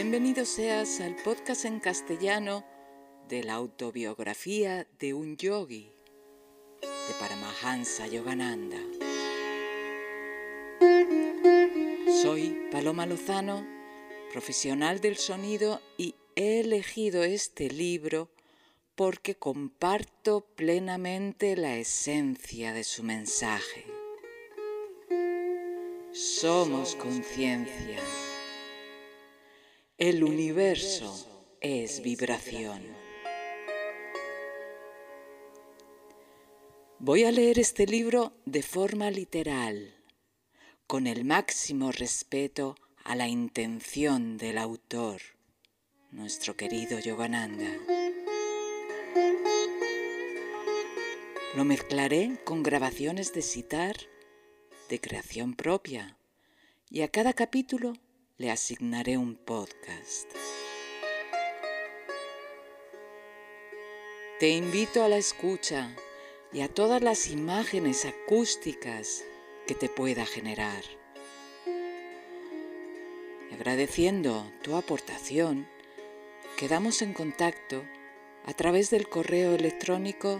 Bienvenido seas al podcast en castellano de la autobiografía de un yogi, de Paramahansa Yogananda. Soy Paloma Lozano, profesional del sonido, y he elegido este libro porque comparto plenamente la esencia de su mensaje. Somos conciencia. El universo es vibración. Voy a leer este libro de forma literal, con el máximo respeto a la intención del autor, nuestro querido Yogananda. Lo mezclaré con grabaciones de sitar, de creación propia, y a cada capítulo le asignaré un podcast. Te invito a la escucha y a todas las imágenes acústicas que te pueda generar. Y agradeciendo tu aportación, quedamos en contacto a través del correo electrónico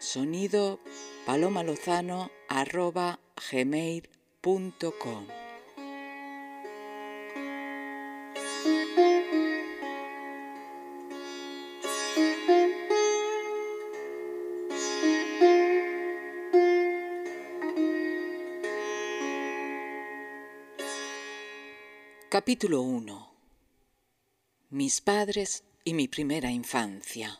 sonidopalomalozano@gmail.com. Capítulo 1. Mis padres y mi primera infancia.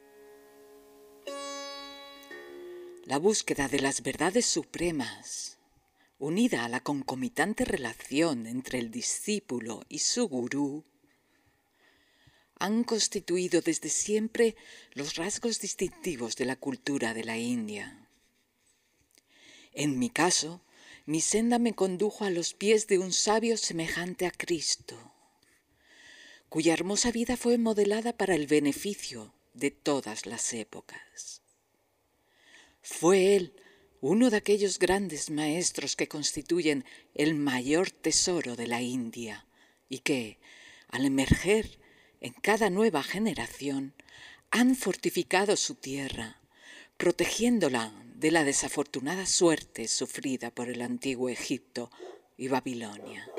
La búsqueda de las verdades supremas, unida a la concomitante relación entre el discípulo y su gurú, han constituido desde siempre los rasgos distintivos de la cultura de la India. En mi caso, mi senda me condujo a los pies de un sabio semejante a Cristo, cuya hermosa vida fue modelada para el beneficio de todas las épocas. Fue él uno de aquellos grandes maestros que constituyen el mayor tesoro de la India y que, al emerger en cada nueva generación, han fortificado su tierra, protegiéndola de la desafortunada suerte sufrida por el antiguo Egipto y Babilonia.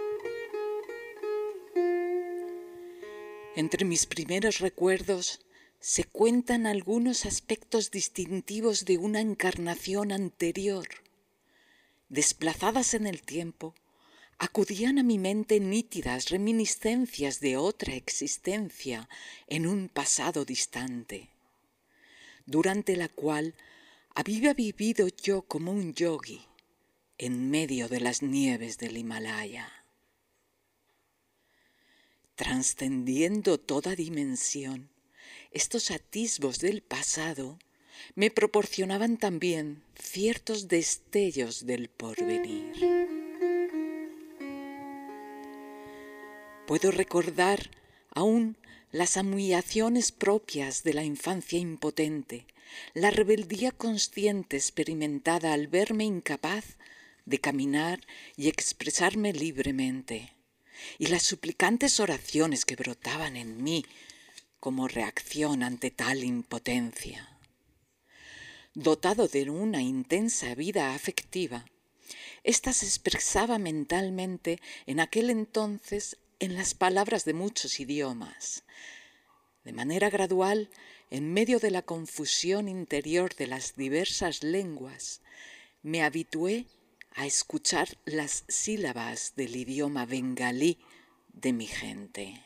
Entre mis primeros recuerdos se cuentan algunos aspectos distintivos de una encarnación anterior. Desplazadas en el tiempo, acudían a mi mente nítidas reminiscencias de otra existencia en un pasado distante, durante la cual había vivido yo como un yogi en medio de las nieves del Himalaya. Trascendiendo toda dimensión, estos atisbos del pasado me proporcionaban también ciertos destellos del porvenir. Puedo recordar aún las humillaciones propias de la infancia impotente, la rebeldía consciente experimentada al verme incapaz de caminar y expresarme libremente, y las suplicantes oraciones que brotaban en mí como reacción ante tal impotencia. Dotado de una intensa vida afectiva, ésta se expresaba mentalmente en aquel entonces en las palabras de muchos idiomas. De manera gradual, en medio de la confusión interior de las diversas lenguas, me habitué a escuchar las sílabas del idioma bengalí de mi gente.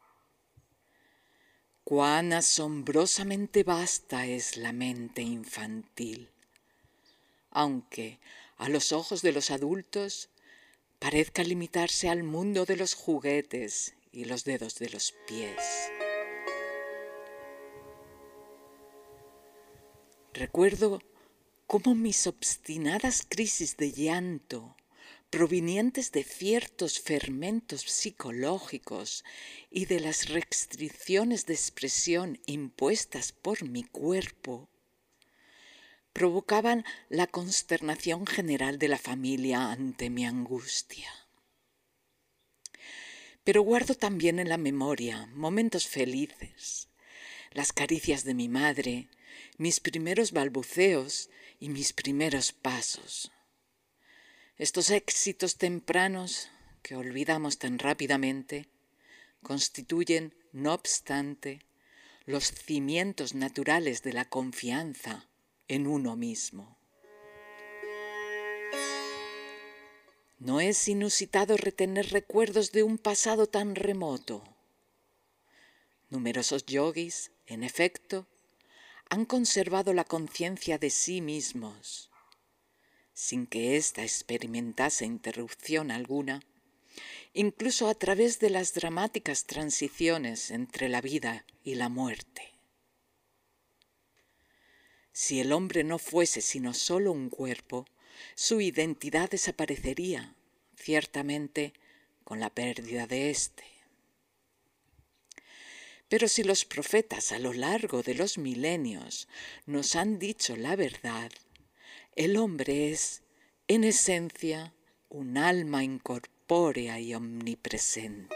Cuán asombrosamente vasta es la mente infantil, aunque a los ojos de los adultos parezca limitarse al mundo de los juguetes y los dedos de los pies. Recuerdo cómo mis obstinadas crisis de llanto, provenientes de ciertos fermentos psicológicos y de las restricciones de expresión impuestas por mi cuerpo, provocaban la consternación general de la familia ante mi angustia. Pero guardo también en la memoria momentos felices, las caricias de mi madre, mis primeros balbuceos y mis primeros pasos. Estos éxitos tempranos que olvidamos tan rápidamente constituyen, no obstante, los cimientos naturales de la confianza en uno mismo. No es inusitado retener recuerdos de un pasado tan remoto. Numerosos yogis, en efecto, han conservado la conciencia de sí mismos, sin que ésta experimentase interrupción alguna, incluso a través de las dramáticas transiciones entre la vida y la muerte. Si el hombre no fuese sino solo un cuerpo, su identidad desaparecería, ciertamente, con la pérdida de éste. Pero si los profetas a lo largo de los milenios nos han dicho la verdad, el hombre es, en esencia, un alma incorpórea y omnipresente.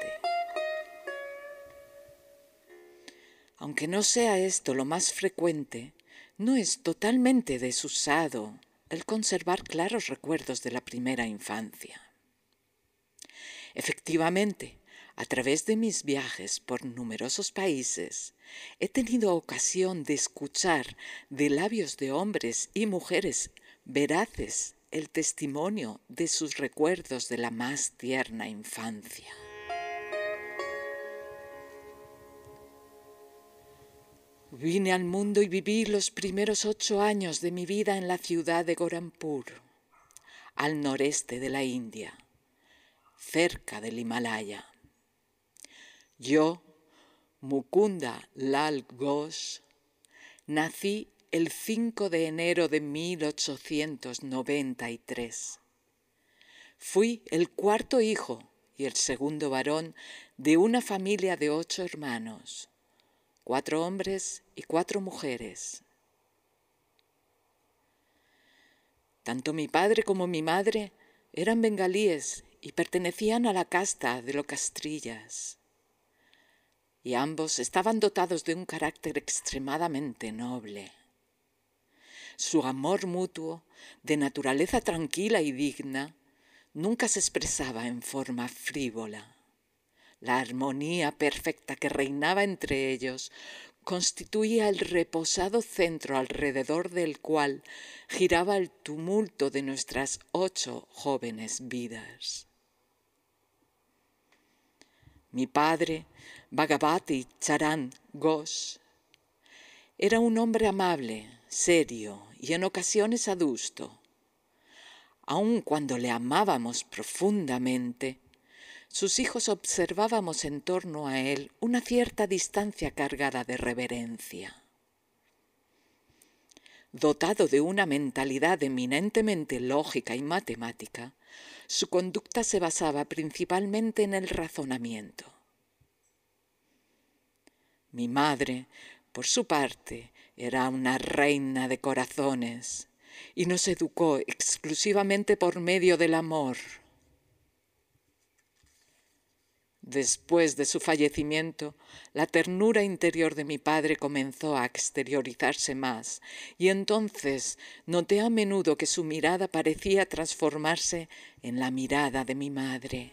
Aunque no sea esto lo más frecuente, no es totalmente desusado el conservar claros recuerdos de la primera infancia. Efectivamente, a través de mis viajes por numerosos países, he tenido ocasión de escuchar de labios de hombres y mujeres veraces el testimonio de sus recuerdos de la más tierna infancia. Vine al mundo y viví los primeros 8 años de mi vida en la ciudad de Gorakhpur, al noreste de la India, cerca del Himalaya. Yo, Mukunda Lal Ghosh, nací el 5 de enero de 1893. Fui el cuarto hijo y el segundo varón de una familia de 8 hermanos, 4 hombres y 4 mujeres. Tanto mi padre como mi madre eran bengalíes y pertenecían a la casta de los castrillas. Y ambos estaban dotados de un carácter extremadamente noble. Su amor mutuo, de naturaleza tranquila y digna, nunca se expresaba en forma frívola. La armonía perfecta que reinaba entre ellos constituía el reposado centro alrededor del cual giraba el tumulto de nuestras 8 jóvenes vidas. Mi padre, Bhagavati Charan Ghosh, era un hombre amable, serio y en ocasiones adusto. Aun cuando le amábamos profundamente, sus hijos observábamos en torno a él una cierta distancia cargada de reverencia. Dotado de una mentalidad eminentemente lógica y matemática, su conducta se basaba principalmente en el razonamiento. Mi madre, por su parte, era una reina de corazones y nos educó exclusivamente por medio del amor. Después de su fallecimiento, la ternura interior de mi padre comenzó a exteriorizarse más, y entonces noté a menudo que su mirada parecía transformarse en la mirada de mi madre.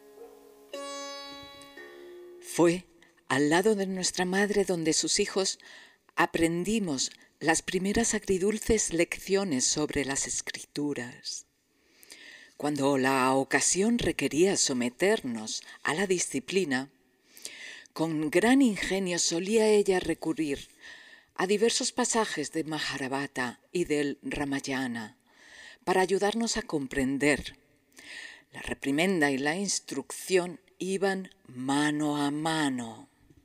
Fue al lado de nuestra madre donde sus hijos aprendimos las primeras agridulces lecciones sobre las Escrituras. Cuando la ocasión requería someternos a la disciplina, con gran ingenio solía ella recurrir a diversos pasajes de Mahabharata y del Ramayana para ayudarnos a comprender. La reprimenda y la instrucción iban mano a mano.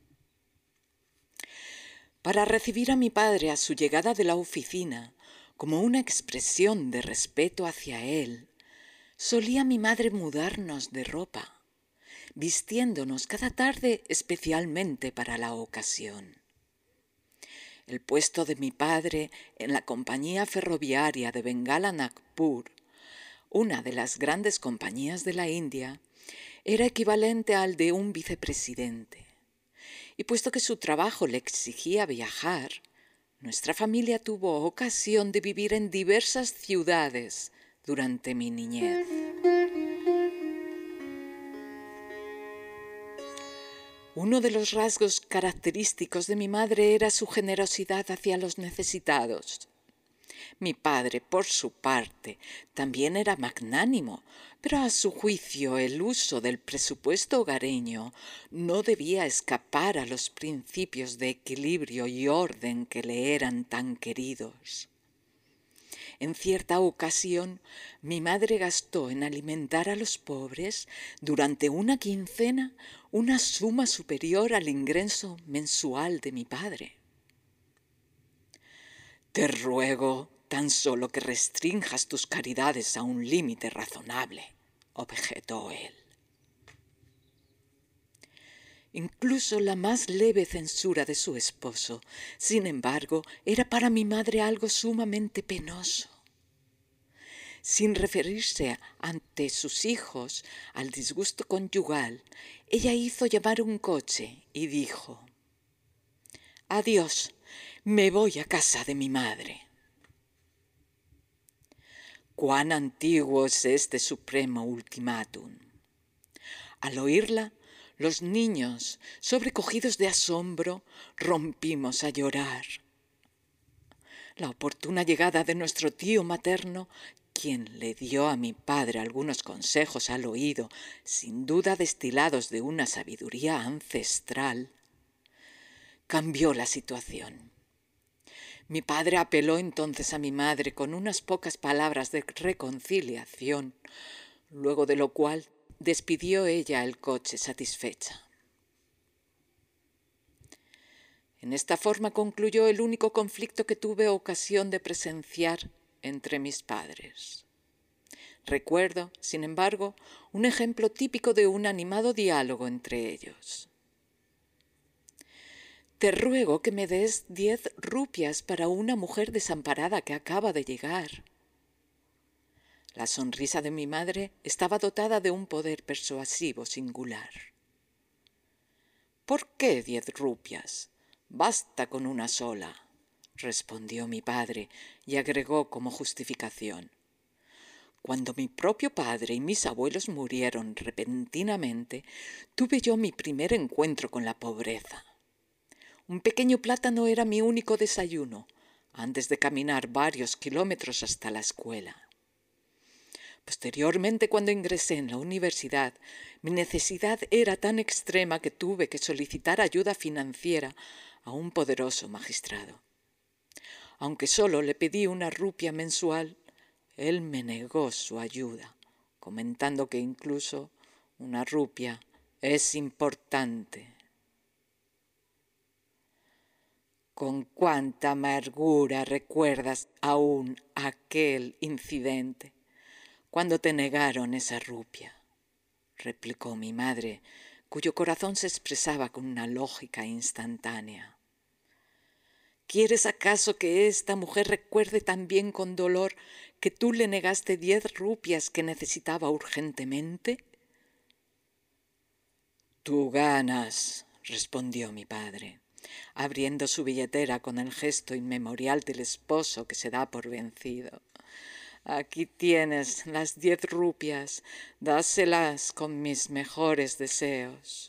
Para recibir a mi padre a su llegada de la oficina, como una expresión de respeto hacia él, solía mi madre mudarnos de ropa, vistiéndonos cada tarde especialmente para la ocasión. El puesto de mi padre en la compañía ferroviaria de Bengala Nagpur, una de las grandes compañías de la India, era equivalente al de un vicepresidente. Y puesto que su trabajo le exigía viajar, nuestra familia tuvo ocasión de vivir en diversas ciudades durante mi niñez. Uno de los rasgos característicos de mi madre era su generosidad hacia los necesitados. Mi padre, por su parte, también era magnánimo, pero a su juicio el uso del presupuesto hogareño no debía escapar a los principios de equilibrio y orden que le eran tan queridos. En cierta ocasión, mi madre gastó en alimentar a los pobres durante una quincena una suma superior al ingreso mensual de mi padre. Te ruego tan solo que restrinjas tus caridades a un límite razonable, objetó él. Incluso la más leve censura de su esposo, sin embargo, era para mi madre algo sumamente penoso. Sin referirse ante sus hijos al disgusto conyugal, ella hizo llamar un coche y dijo: «Adiós, me voy a casa de mi madre». Cuán antiguo es este supremo ultimátum. Al oírla, los niños, sobrecogidos de asombro, rompimos a llorar. La oportuna llegada de nuestro tío materno, quien le dio a mi padre algunos consejos al oído, sin duda destilados de una sabiduría ancestral, cambió la situación. Mi padre apeló entonces a mi madre con unas pocas palabras de reconciliación, luego de lo cual despidió ella el coche satisfecha. En esta forma concluyó el único conflicto que tuve ocasión de presenciar entre mis padres. Recuerdo, sin embargo, un ejemplo típico de un animado diálogo entre ellos. «Te ruego que me des 10 rupias para una mujer desamparada que acaba de llegar». La sonrisa de mi madre estaba dotada de un poder persuasivo singular. «¿Por qué 10 rupias? Basta con una sola», respondió mi padre y agregó como justificación: «Cuando mi propio padre y mis abuelos murieron repentinamente, tuve yo mi primer encuentro con la pobreza. Un pequeño plátano era mi único desayuno, antes de caminar varios kilómetros hasta la escuela. Posteriormente, cuando ingresé en la universidad, mi necesidad era tan extrema que tuve que solicitar ayuda financiera a un poderoso magistrado. Aunque solo le pedí una rupia mensual, él me negó su ayuda, comentando que incluso una rupia es importante». «Con cuánta amargura recuerdas aún aquel incidente, cuando te negaron esa rupia», replicó mi madre, cuyo corazón se expresaba con una lógica instantánea. «¿Quieres acaso que esta mujer recuerde también con dolor que tú le negaste 10 rupias que necesitaba urgentemente?» «Tú ganas», respondió mi padre, abriendo su billetera con el gesto inmemorial del esposo que se da por vencido. «Aquí tienes las 10 rupias, dáselas con mis mejores deseos».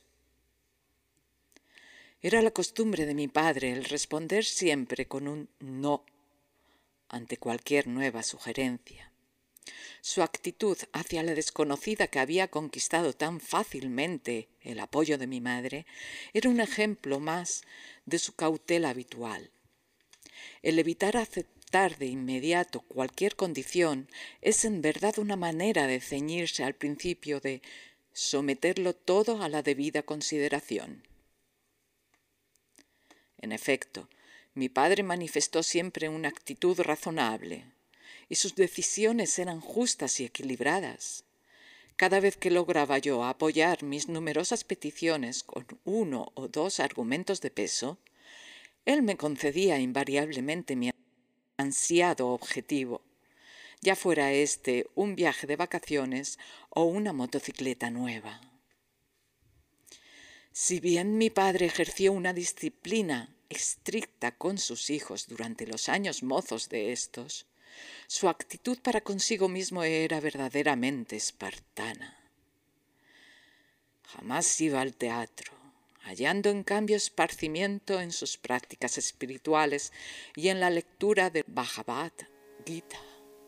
Era la costumbre de mi padre el responder siempre con un no ante cualquier nueva sugerencia. Su actitud hacia la desconocida que había conquistado tan fácilmente el apoyo de mi madre era un ejemplo más de su cautela habitual. El evitar aceptar de inmediato cualquier condición es en verdad una manera de ceñirse al principio de someterlo todo a la debida consideración. En efecto, mi padre manifestó siempre una actitud razonable, y sus decisiones eran justas y equilibradas. Cada vez que lograba yo apoyar mis numerosas peticiones con 1 o 2 argumentos de peso, él me concedía invariablemente mi ansiado objetivo, ya fuera este un viaje de vacaciones o una motocicleta nueva. Si bien mi padre ejerció una disciplina estricta con sus hijos durante los años mozos de estos, su actitud para consigo mismo era verdaderamente espartana. Jamás iba al teatro, hallando en cambio esparcimiento en sus prácticas espirituales y en la lectura del Bhagavad Gita.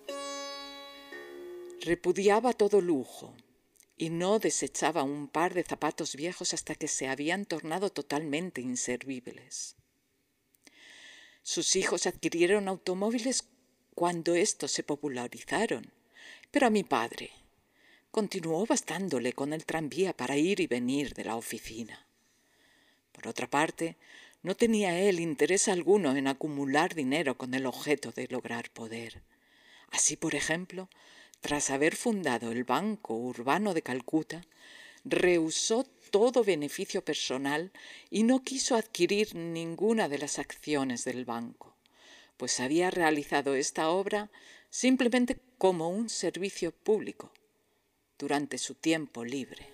Repudiaba todo lujo y no desechaba un par de zapatos viejos hasta que se habían tornado totalmente inservibles. Sus hijos adquirieron automóviles cuando estos se popularizaron, pero a mi padre continuó bastándole con el tranvía para ir y venir de la oficina. Por otra parte, no tenía él interés alguno en acumular dinero con el objeto de lograr poder. Así, por ejemplo, tras haber fundado el Banco Urbano de Calcuta, rehusó todo beneficio personal y no quiso adquirir ninguna de las acciones del banco, pues había realizado esta obra simplemente como un servicio público durante su tiempo libre.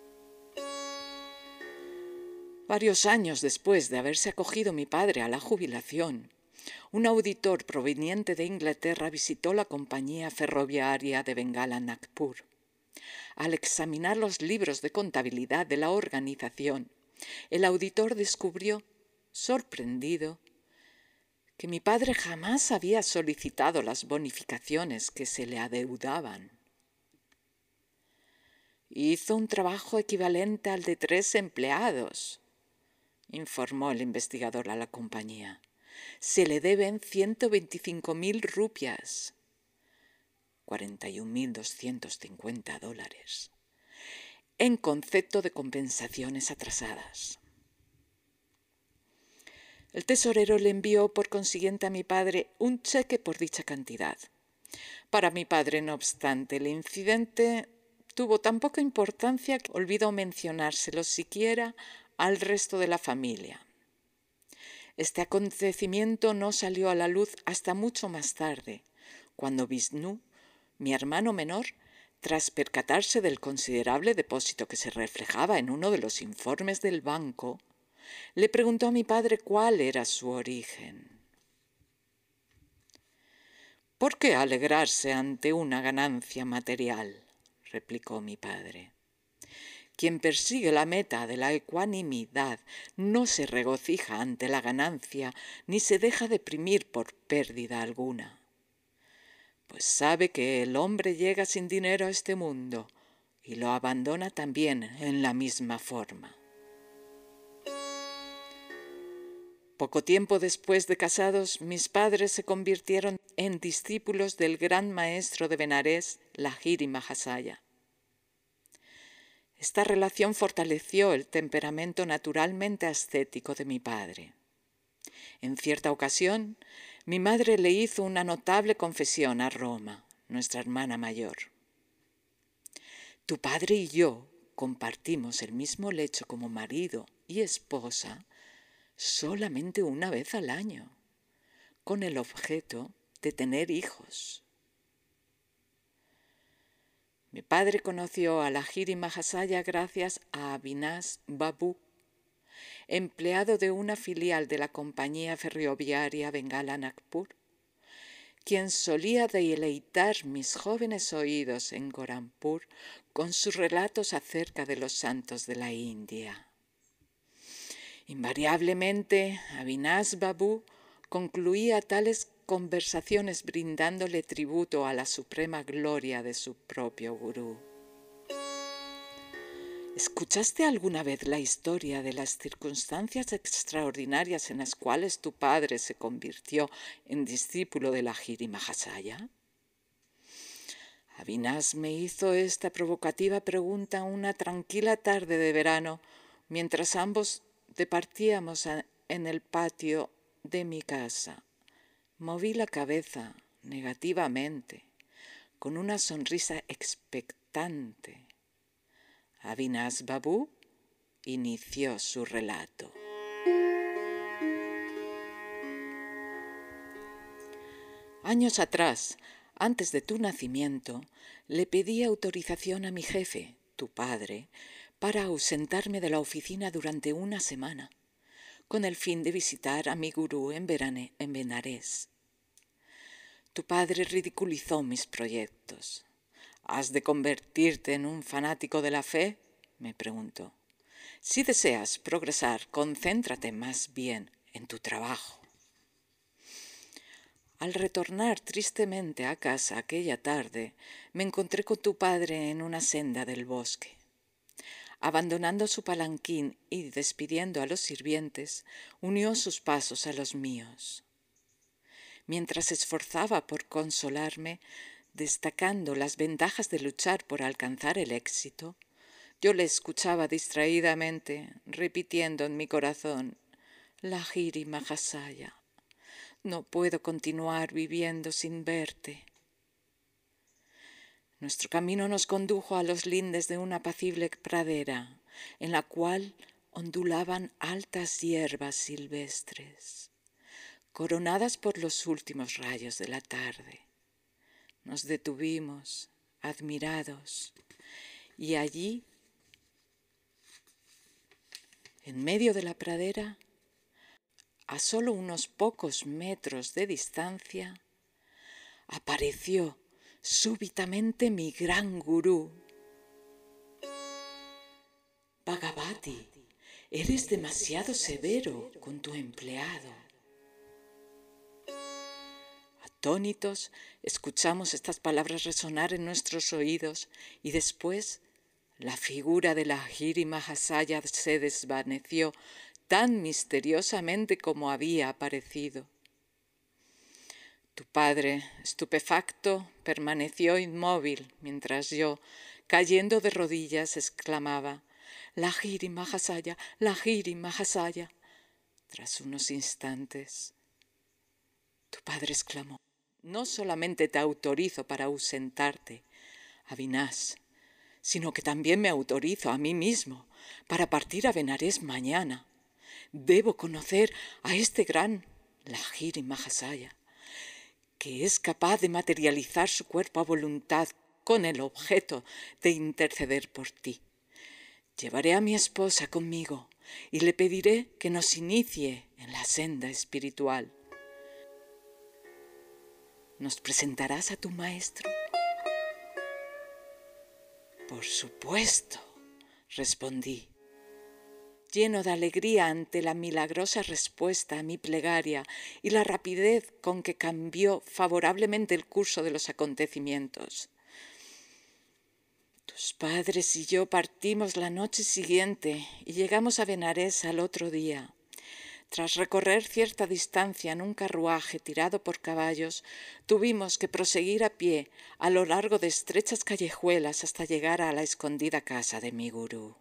Varios años después de haberse acogido mi padre a la jubilación, un auditor proveniente de Inglaterra visitó la compañía ferroviaria de Bengala Nagpur. Al examinar los libros de contabilidad de la organización, el auditor descubrió, sorprendido, que mi padre jamás había solicitado las bonificaciones que se le adeudaban. Hizo un trabajo equivalente al de 3 empleados, informó el investigador a la compañía. Se le deben 125.000 rupias, 41.250 dólares, en concepto de compensaciones atrasadas. El tesorero le envió por consiguiente a mi padre un cheque por dicha cantidad. Para mi padre, no obstante, el incidente tuvo tan poca importancia que olvidó mencionárselo siquiera al resto de la familia. Este acontecimiento no salió a la luz hasta mucho más tarde, cuando Vishnu, mi hermano menor, tras percatarse del considerable depósito que se reflejaba en uno de los informes del banco, le preguntó a mi padre cuál era su origen. «¿Por qué alegrarse ante una ganancia material?», replicó mi padre. «Quien persigue la meta de la ecuanimidad no se regocija ante la ganancia ni se deja deprimir por pérdida alguna, pues sabe que el hombre llega sin dinero a este mundo y lo abandona también en la misma forma». Poco tiempo después de casados, mis padres se convirtieron en discípulos del gran maestro de Benarés, Lahiri Mahasaya. Esta relación fortaleció el temperamento naturalmente ascético de mi padre. En cierta ocasión, mi madre le hizo una notable confesión a Roma, nuestra hermana mayor. «Tu padre y yo compartimos el mismo lecho como marido y esposa solamente una vez al año, con el objeto de tener hijos». Mi padre conoció a Lahiri Mahasaya gracias a Avinash Babu, empleado de una filial de la compañía ferroviaria Bengala Nagpur, quien solía deleitar mis jóvenes oídos en Gorakhpur con sus relatos acerca de los santos de la India. Invariablemente, Avinash Babu concluía tales conversaciones brindándole tributo a la suprema gloria de su propio gurú. ¿Escuchaste alguna vez la historia de las circunstancias extraordinarias en las cuales tu padre se convirtió en discípulo de Lahiri Mahasaya? Avinash me hizo esta provocativa pregunta una tranquila tarde de verano, mientras ambos departíamos en el patio de mi casa. Moví la cabeza negativamente, con una sonrisa expectante. Avinash Babu inició su relato. Años atrás, antes de tu nacimiento, le pedí autorización a mi jefe, tu padre, para ausentarme de la oficina durante una semana, con el fin de visitar a mi gurú en Benarés. Tu padre ridiculizó mis proyectos. ¿Has de convertirte en un fanático de la fe?, me preguntó. Si deseas progresar, concéntrate más bien en tu trabajo. Al retornar tristemente a casa aquella tarde, me encontré con tu padre en una senda del bosque. Abandonando su palanquín y despidiendo a los sirvientes, unió sus pasos a los míos. Mientras se esforzaba por consolarme, destacando las ventajas de luchar por alcanzar el éxito, yo le escuchaba distraídamente, repitiendo en mi corazón, Lahiri Mahasaya, no puedo continuar viviendo sin verte. Nuestro camino nos condujo a los lindes de una apacible pradera, en la cual ondulaban altas hierbas silvestres, coronadas por los últimos rayos de la tarde. Nos detuvimos, admirados, y allí, en medio de la pradera, a solo unos pocos metros de distancia, apareció súbitamente mi gran gurú. Bhagavati, eres demasiado severo con tu empleado. Atónitos, escuchamos estas palabras resonar en nuestros oídos y después la figura de Lahiri Mahasaya se desvaneció tan misteriosamente como había aparecido. Tu padre, estupefacto, permaneció inmóvil mientras yo, cayendo de rodillas, exclamaba Lahiri Mahasaya, Lahiri Mahasaya. Tras unos instantes, tu padre exclamó, no solamente te autorizo para ausentarte, Avinash, sino que también me autorizo a mí mismo para partir a Benarés mañana. Debo conocer a este gran Lahiri Mahasaya, que es capaz de materializar su cuerpo a voluntad con el objeto de interceder por ti. Llevaré a mi esposa conmigo y le pediré que nos inicie en la senda espiritual. ¿Nos presentarás a tu maestro? Por supuesto, respondí, lleno de alegría ante la milagrosa respuesta a mi plegaria y la rapidez con que cambió favorablemente el curso de los acontecimientos. Tus padres y yo partimos la noche siguiente y llegamos a Benarés al otro día. Tras recorrer cierta distancia en un carruaje tirado por caballos, tuvimos que proseguir a pie a lo largo de estrechas callejuelas hasta llegar a la escondida casa de mi gurú.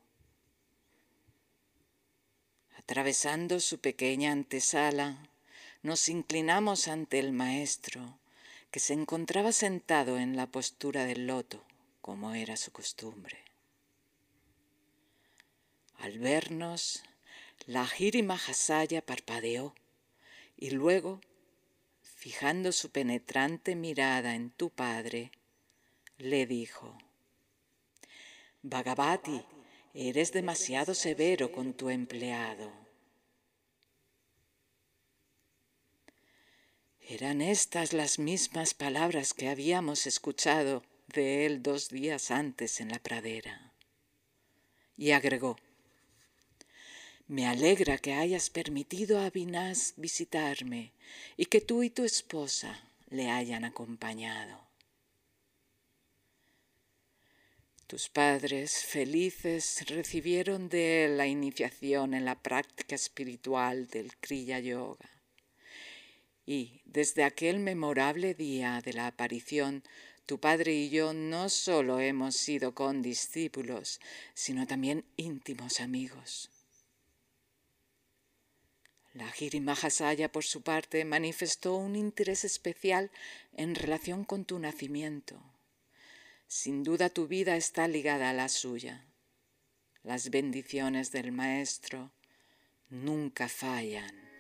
Atravesando su pequeña antesala, nos inclinamos ante el maestro, que se encontraba sentado en la postura del loto, como era su costumbre. Al vernos, Lahiri Mahasaya parpadeó y luego, fijando su penetrante mirada en tu padre, le dijo, Bhagavati, eres demasiado severo con tu empleado. Eran estas las mismas palabras que habíamos escuchado de él 2 días antes en la pradera. Y agregó, me alegra que hayas permitido a Avinash visitarme y que tú y tu esposa le hayan acompañado. Tus padres, felices, recibieron de él la iniciación en la práctica espiritual del Kriya Yoga. Y desde aquel memorable día de la aparición, tu padre y yo no solo hemos sido condiscípulos, sino también íntimos amigos. Lahiri Mahasaya, por su parte, manifestó un interés especial en relación con tu nacimiento. Sin duda tu vida está ligada a la suya. Las bendiciones del Maestro nunca fallan.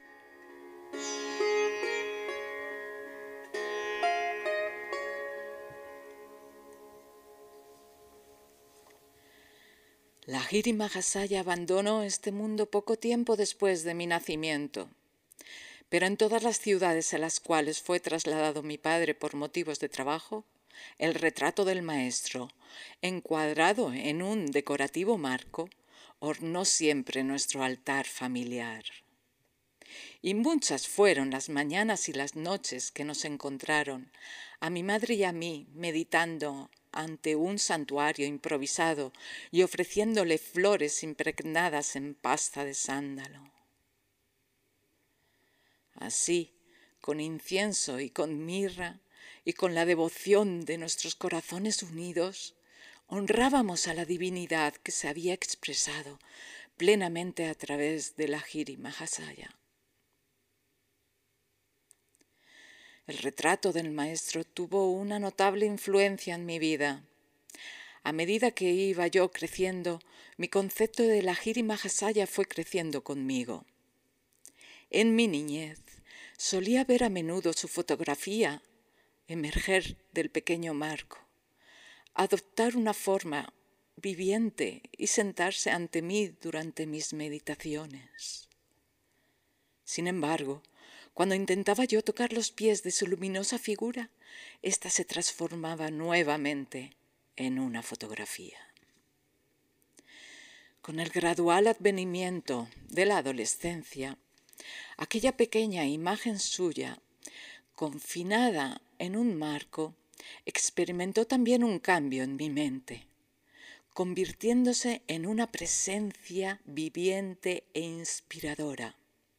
Lahiri Mahasaya abandonó este mundo poco tiempo después de mi nacimiento, pero en todas las ciudades a las cuales fue trasladado mi padre por motivos de trabajo, el retrato del maestro, encuadrado en un decorativo marco, ornó siempre nuestro altar familiar. Y muchas fueron las mañanas y las noches que nos encontraron, a mi madre y a mí, meditando ante un santuario improvisado y ofreciéndole flores impregnadas en pasta de sándalo. Así, con incienso y con mirra, y con la devoción de nuestros corazones unidos, honrábamos a la divinidad que se había expresado plenamente a través de Lahiri Mahasaya. El retrato del maestro tuvo una notable influencia en mi vida. A medida que iba yo creciendo, mi concepto de Lahiri Mahasaya fue creciendo conmigo. En mi niñez, solía ver a menudo su fotografía emerger del pequeño marco, adoptar una forma viviente y sentarse ante mí durante mis meditaciones. Sin embargo, cuando intentaba yo tocar los pies de su luminosa figura, ésta se transformaba nuevamente en una fotografía. Con el gradual advenimiento de la adolescencia, aquella pequeña imagen suya, confinada en un marco, experimentó también un cambio en mi mente, convirtiéndose en una presencia viviente e inspiradora.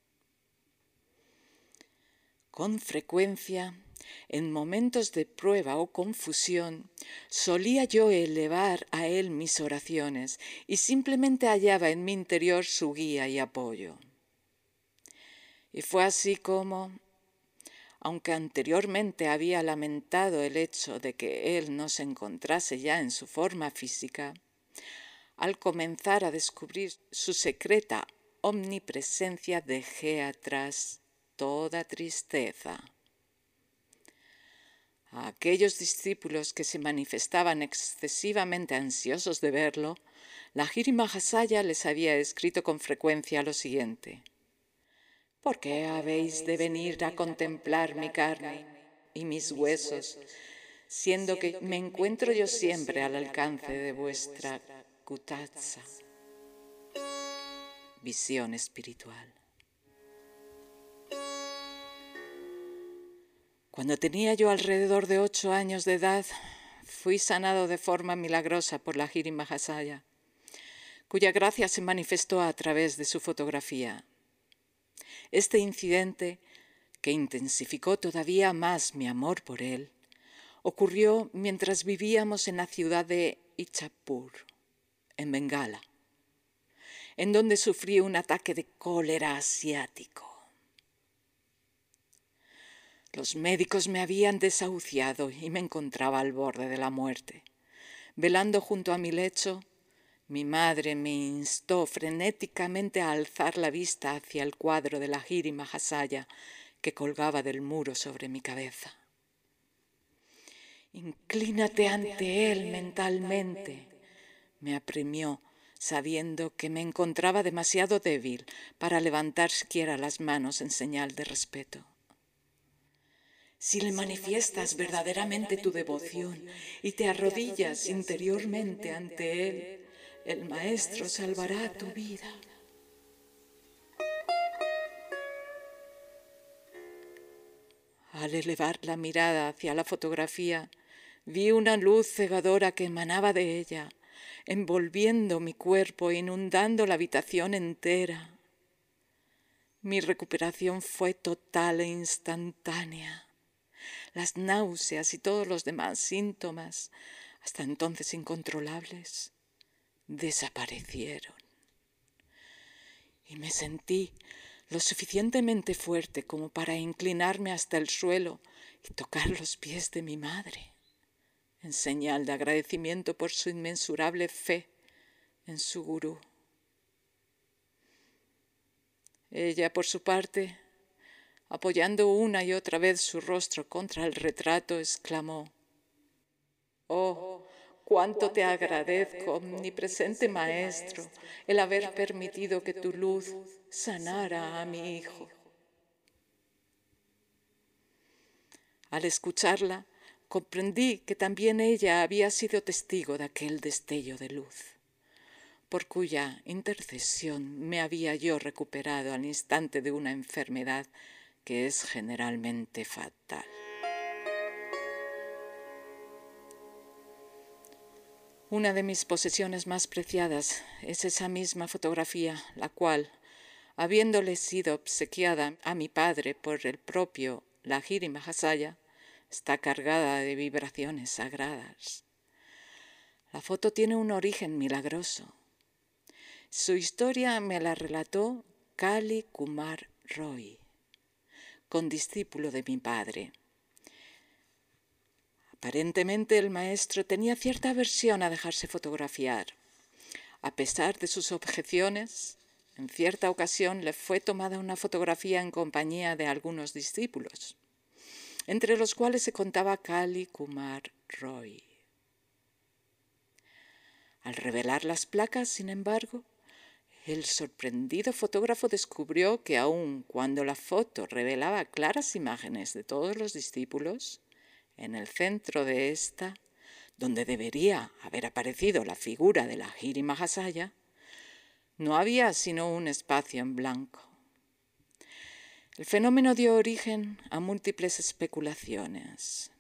Con frecuencia, en momentos de prueba o confusión, solía yo elevar a él mis oraciones y simplemente hallaba en mi interior su guía y apoyo. Y fue así como, aunque anteriormente había lamentado el hecho de que él no se encontrase ya en su forma física, al comenzar a descubrir su secreta omnipresencia dejé atrás toda tristeza. A aquellos discípulos que se manifestaban excesivamente ansiosos de verlo, Lahiri Mahasaya les había escrito con frecuencia lo siguiente: ¿por qué habéis de venir a contemplar mi carne y mis huesos, siendo que me encuentro yo siempre al alcance de vuestra kutatsa? Visión espiritual. Cuando tenía yo alrededor de 8 años de edad, fui sanado de forma milagrosa por Lahiri Mahasaya, cuya gracia se manifestó a través de su fotografía. Este incidente, que intensificó todavía más mi amor por él, ocurrió mientras vivíamos en la ciudad de Ichapur, en Bengala, en donde sufrí un ataque de cólera asiático. Los médicos me habían desahuciado y me encontraba al borde de la muerte. Velando junto a mi lecho, mi madre me instó frenéticamente a alzar la vista hacia el cuadro de Lahiri Mahasaya que colgaba del muro sobre mi cabeza. Inclínate ante él mentalmente, me apremió, sabiendo que me encontraba demasiado débil para levantar siquiera las manos en señal de respeto. Si le manifiestas verdaderamente tu devoción y te arrodillas interiormente ante él, el Maestro salvará tu vida. Al elevar la mirada hacia la fotografía, vi una luz cegadora que emanaba de ella, envolviendo mi cuerpo e inundando la habitación entera. Mi recuperación fue total e instantánea. Las náuseas y todos los demás síntomas, hasta entonces incontrolables, desaparecieron. Y me sentí lo suficientemente fuerte como para inclinarme hasta el suelo y tocar los pies de mi madre, en señal de agradecimiento por su inmensurable fe en su gurú. Ella, por su parte, apoyando una y otra vez su rostro contra el retrato, exclamó: «Oh, Cuánto te agradezco, omnipresente Maestro, el haber permitido que tu luz sanara a mi hijo. Al escucharla, comprendí que también ella había sido testigo de aquel destello de luz, por cuya intercesión me había yo recuperado al instante de una enfermedad que es generalmente fatal. Una de mis posesiones más preciadas es esa misma fotografía, la cual, habiéndole sido obsequiada a mi padre por el propio Lahiri Mahasaya, está cargada de vibraciones sagradas. La foto tiene un origen milagroso. Su historia me la relató Kali Kumar Roy, condiscípulo de mi padre. Aparentemente el maestro tenía cierta aversión a dejarse fotografiar. A pesar de sus objeciones, en cierta ocasión le fue tomada una fotografía en compañía de algunos discípulos, entre los cuales se contaba Kali Kumar Roy. Al revelar las placas, sin embargo, el sorprendido fotógrafo descubrió que aun cuando la foto revelaba claras imágenes de todos los discípulos, en el centro de esta, donde debería haber aparecido la figura de Lahiri Mahasaya, no había sino un espacio en blanco. El fenómeno dio origen a múltiples especulaciones.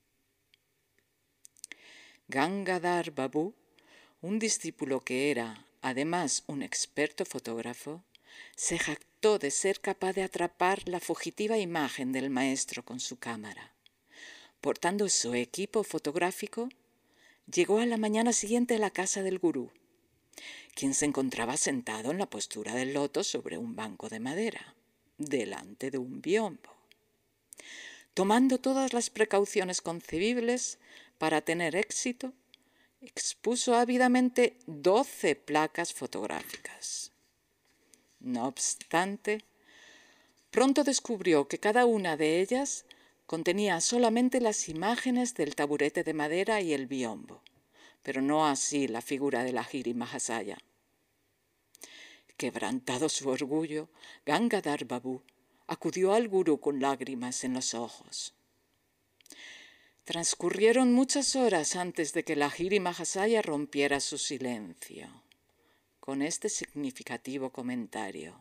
Gangadhar Babu, un discípulo que era, además, un experto fotógrafo, se jactó de ser capaz de atrapar la fugitiva imagen del maestro con su cámara. Portando su equipo fotográfico, llegó a la mañana siguiente a la casa del gurú, quien se encontraba sentado en la postura del loto sobre un banco de madera, delante de un biombo, tomando todas las precauciones concebibles para tener éxito. Expuso ávidamente 12 placas fotográficas. No obstante, pronto descubrió que cada una de ellas contenía solamente las imágenes del taburete de madera y el biombo, pero no así la figura de Lahiri Mahasaya. Quebrantado su orgullo, Gangadhar Babu acudió al gurú con lágrimas en los ojos. Transcurrieron muchas horas antes de que Lahiri Mahasaya rompiera su silencio, con este significativo comentario.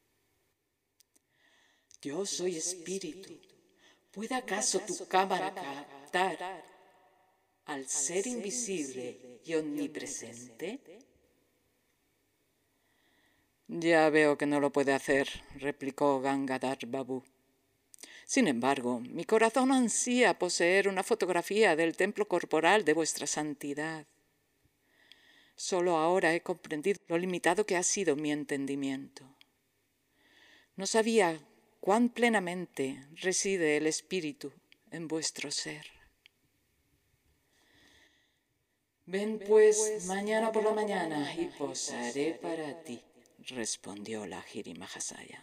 Yo soy espíritu. ¿Puede acaso tu cámara captar al ser invisible y omnipresente? Ya veo que no lo puede hacer, replicó Gangadhar Babu. Sin embargo, mi corazón ansía poseer una fotografía del templo corporal de vuestra santidad. Solo ahora he comprendido lo limitado que ha sido mi entendimiento. No sabía cuán plenamente reside el espíritu en vuestro ser. Ven pues mañana por la mañana y posaré para ti, respondió Lahiri Mahasaya.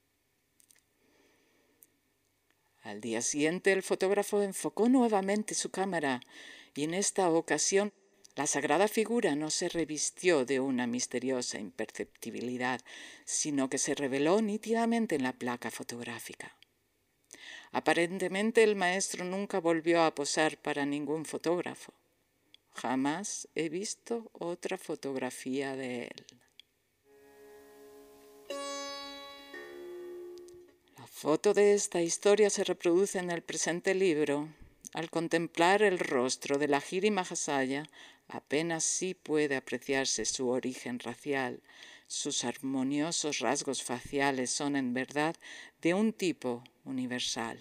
Al día siguiente el fotógrafo enfocó nuevamente su cámara y en esta ocasión la sagrada figura no se revistió de una misteriosa imperceptibilidad, sino que se reveló nítidamente en la placa fotográfica. Aparentemente el maestro nunca volvió a posar para ningún fotógrafo. Jamás he visto otra fotografía de él. La foto de esta historia se reproduce en el presente libro. Al contemplar el rostro de Lahiri Mahasaya, apenas sí puede apreciarse su origen racial. Sus armoniosos rasgos faciales son en verdad de un tipo universal.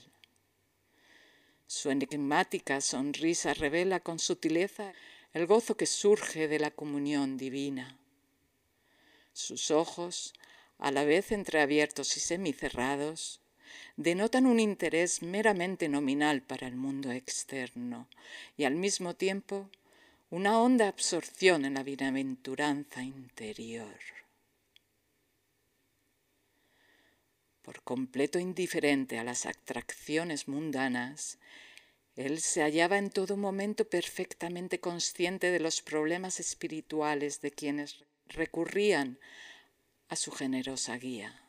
Su enigmática sonrisa revela con sutileza el gozo que surge de la comunión divina. Sus ojos, a la vez entreabiertos y semicerrados, denotan un interés meramente nominal para el mundo externo y al mismo tiempo una honda absorción en la bienaventuranza interior. Por completo indiferente a las atracciones mundanas, Él se hallaba en todo momento perfectamente consciente de los problemas espirituales de quienes recurrían a su generosa guía.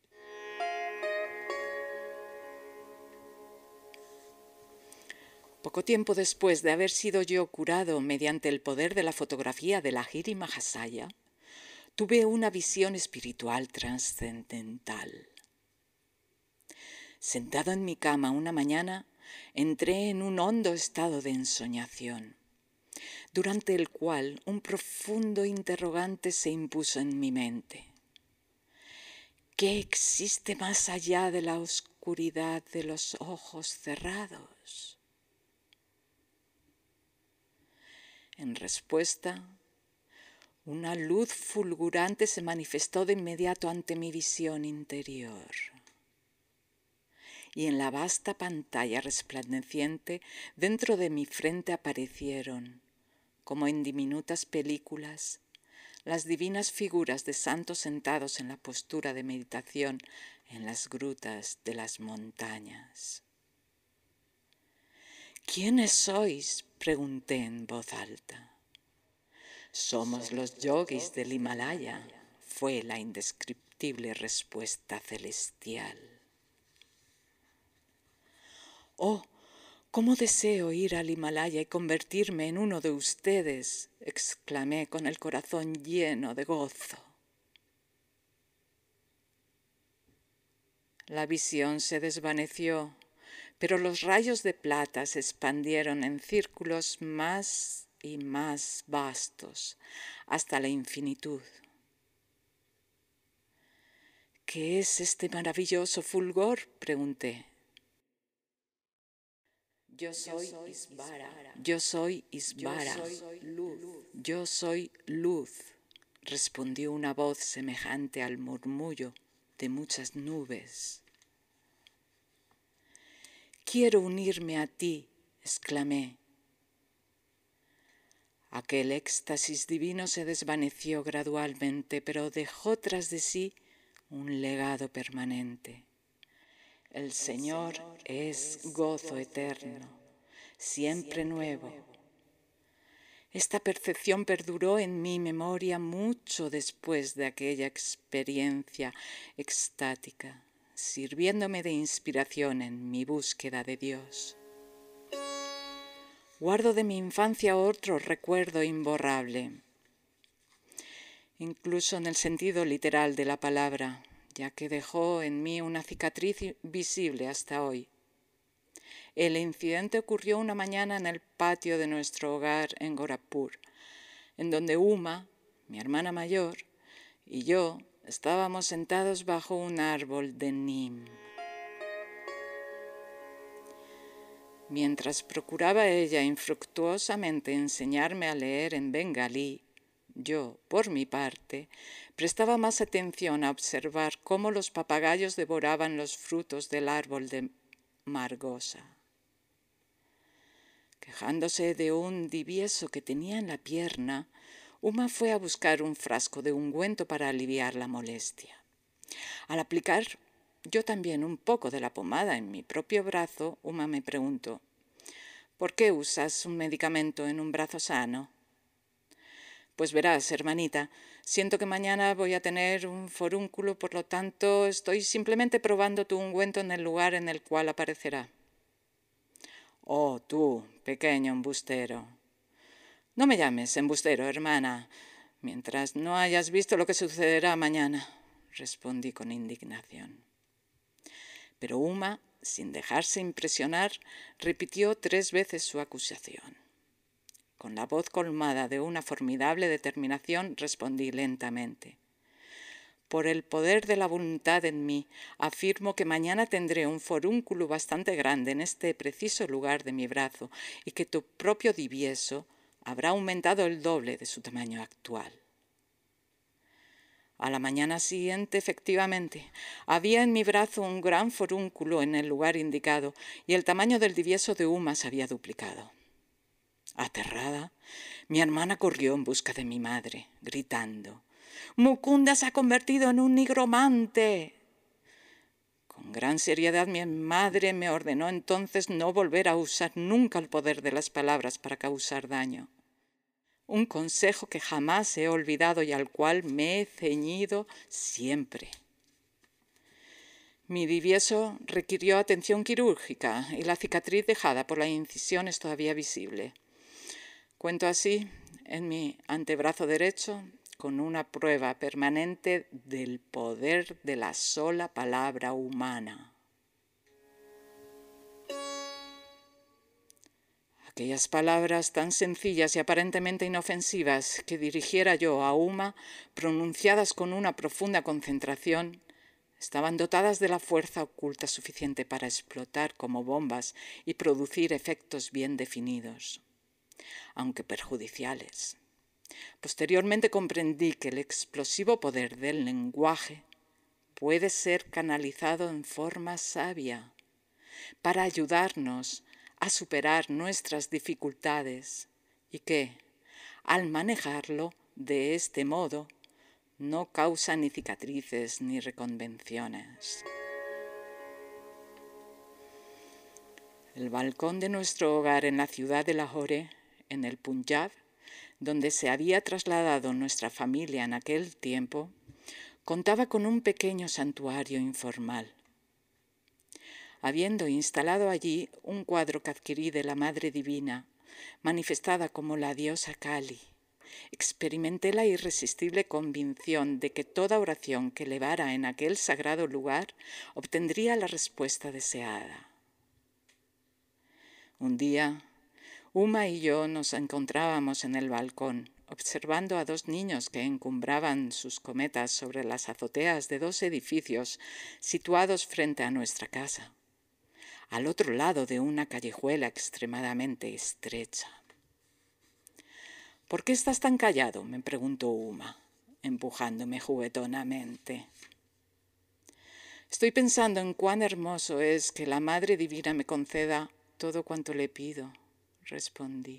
Poco tiempo después de haber sido yo curado mediante el poder de la fotografía de Lahiri Mahasaya, tuve una visión espiritual trascendental. Sentado en mi cama una mañana, entré en un hondo estado de ensoñación, durante el cual un profundo interrogante se impuso en mi mente. ¿Qué existe más allá de la oscuridad de los ojos cerrados? En respuesta, una luz fulgurante se manifestó de inmediato ante mi visión interior. Y en la vasta pantalla resplandeciente dentro de mi frente aparecieron, como en diminutas películas, las divinas figuras de santos sentados en la postura de meditación en las grutas de las montañas. ¿Quiénes sois?, pregunté en voz alta. Somos los yogis del Himalaya, fue la indescriptible respuesta celestial. Oh, cómo deseo ir al Himalaya y convertirme en uno de ustedes, exclamé con el corazón lleno de gozo. La visión se desvaneció, pero los rayos de plata se expandieron en círculos más y más vastos, hasta la infinitud. ¿Qué es este maravilloso fulgor?, pregunté. Yo soy Isvara. Yo soy Isvara. Yo soy luz, respondió una voz semejante al murmullo de muchas nubes. Quiero unirme a ti, exclamé. Aquel éxtasis divino se desvaneció gradualmente, pero dejó tras de sí un legado permanente. El Señor es gozo eterno, siempre nuevo. Esta percepción perduró en mi memoria mucho después de aquella experiencia extática, sirviéndome de inspiración en mi búsqueda de Dios. Guardo de mi infancia otro recuerdo imborrable, incluso en el sentido literal de la palabra, ya que dejó en mí una cicatriz visible hasta hoy. El incidente ocurrió una mañana en el patio de nuestro hogar en Gorakhpur, en donde Uma, mi hermana mayor, y yo estábamos sentados bajo un árbol de neem. Mientras procuraba ella infructuosamente enseñarme a leer en bengalí, yo, por mi parte, prestaba más atención a observar cómo los papagayos devoraban los frutos del árbol de margosa. Quejándose de un divieso que tenía en la pierna, Uma fue a buscar un frasco de ungüento para aliviar la molestia. Al aplicar yo también un poco de la pomada en mi propio brazo, Uma me preguntó: ¿por qué usas un medicamento en un brazo sano? Pues verás, hermanita, siento que mañana voy a tener un forúnculo, por lo tanto estoy simplemente probando tu ungüento en el lugar en el cual aparecerá. Oh, tú, pequeño embustero. No me llames embustero, hermana, mientras no hayas visto lo que sucederá mañana, respondí con indignación. Pero Uma, sin dejarse impresionar, repitió 3 veces su acusación. Con la voz colmada de una formidable determinación, respondí lentamente: por el poder de la voluntad en mí, afirmo que mañana tendré un forúnculo bastante grande en este preciso lugar de mi brazo y que tu propio divieso habrá aumentado el doble de su tamaño actual. A la mañana siguiente, efectivamente, había en mi brazo un gran forúnculo en el lugar indicado y el tamaño del divieso de Uma se había duplicado. Aterrada, mi hermana corrió en busca de mi madre, gritando: «¡Mukunda se ha convertido en un nigromante!». Con gran seriedad mi madre me ordenó entonces no volver a usar nunca el poder de las palabras para causar daño. Un consejo que jamás he olvidado y al cual me he ceñido siempre. Mi divieso requirió atención quirúrgica y la cicatriz dejada por la incisión es todavía visible. Cuento así en mi antebrazo derecho con una prueba permanente del poder de la sola palabra humana. Aquellas palabras tan sencillas y aparentemente inofensivas que dirigiera yo a Uma, pronunciadas con una profunda concentración, estaban dotadas de la fuerza oculta suficiente para explotar como bombas y producir efectos bien definidos, aunque perjudiciales. Posteriormente comprendí que el explosivo poder del lenguaje puede ser canalizado en forma sabia para ayudarnos a superar nuestras dificultades y que, al manejarlo de este modo, no causa ni cicatrices ni reconvenciones. El balcón de nuestro hogar en la ciudad de Lahore, en el Punjab, donde se había trasladado nuestra familia en aquel tiempo, contaba con un pequeño santuario informal. Habiendo instalado allí un cuadro que adquirí de la Madre Divina, manifestada como la diosa Kali, experimenté la irresistible convicción de que toda oración que elevara en aquel sagrado lugar obtendría la respuesta deseada. Un día, Uma y yo nos encontrábamos en el balcón, observando a dos niños que encumbraban sus cometas sobre las azoteas de dos edificios situados frente a nuestra casa, al otro lado de una callejuela extremadamente estrecha. «¿Por qué estás tan callado?», me preguntó Uma, empujándome juguetonamente. «Estoy pensando en cuán hermoso es que la Madre Divina me conceda todo cuanto le pido», respondí.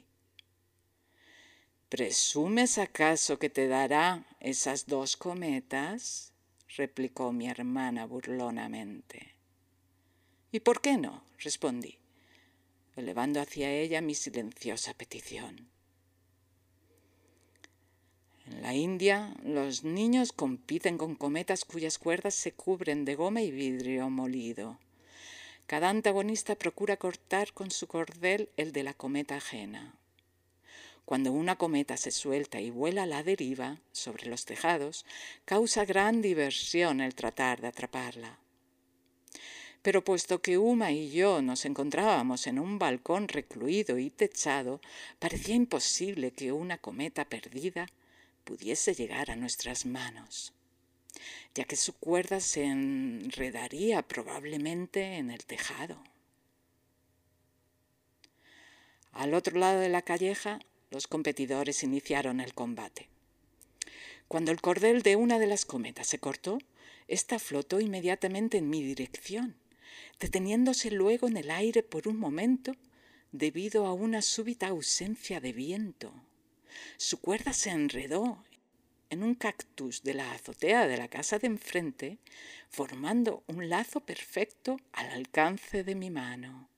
«¿Presumes acaso que te dará esas 2 cometas?», replicó mi hermana burlonamente. «¿Y por qué no?», respondí, elevando hacia ella mi silenciosa petición. En la India, los niños compiten con cometas cuyas cuerdas se cubren de goma y vidrio molido. Cada antagonista procura cortar con su cordel el de la cometa ajena. Cuando una cometa se suelta y vuela a la deriva sobre los tejados, causa gran diversión el tratar de atraparla. Pero puesto que Uma y yo nos encontrábamos en un balcón recluido y techado, parecía imposible que una cometa perdida pudiese llegar a nuestras manos, ya que su cuerda se enredaría probablemente en el tejado. Al otro lado de la calleja, los competidores iniciaron el combate. Cuando el cordel de una de las cometas se cortó, ésta flotó inmediatamente en mi dirección, deteniéndose luego en el aire por un momento debido a una súbita ausencia de viento. Su cuerda se enredó en un cactus de la azotea de la casa de enfrente, formando un lazo perfecto al alcance de mi mano.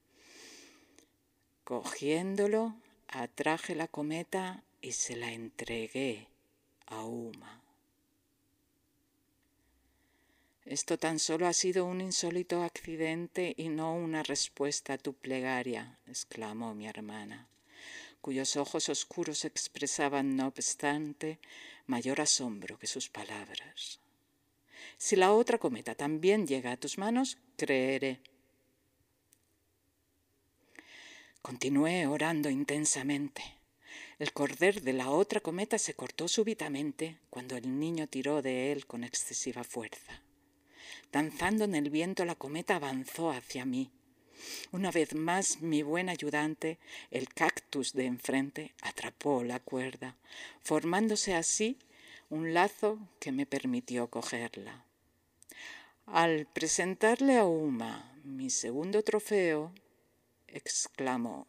Cogiéndolo, atraje la cometa y se la entregué a Uma. «Esto tan solo ha sido un insólito accidente y no una respuesta a tu plegaria», exclamó mi hermana, cuyos ojos oscuros expresaban, no obstante, mayor asombro que sus palabras. «Si la otra cometa también llega a tus manos, creeré». Continué orando intensamente. El cordel de la otra cometa se cortó súbitamente cuando el niño tiró de él con excesiva fuerza. Danzando en el viento, la cometa avanzó hacia mí. Una vez más, mi buen ayudante, el cactus de enfrente, atrapó la cuerda, formándose así un lazo que me permitió cogerla. Al presentarle a Uma mi segundo trofeo, exclamó: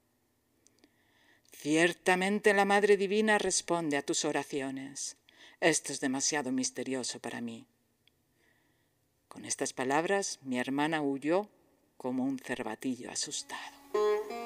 «Ciertamente la Madre Divina responde a tus oraciones. Esto es demasiado misterioso para mí». Con estas palabras mi hermana huyó como un cervatillo asustado.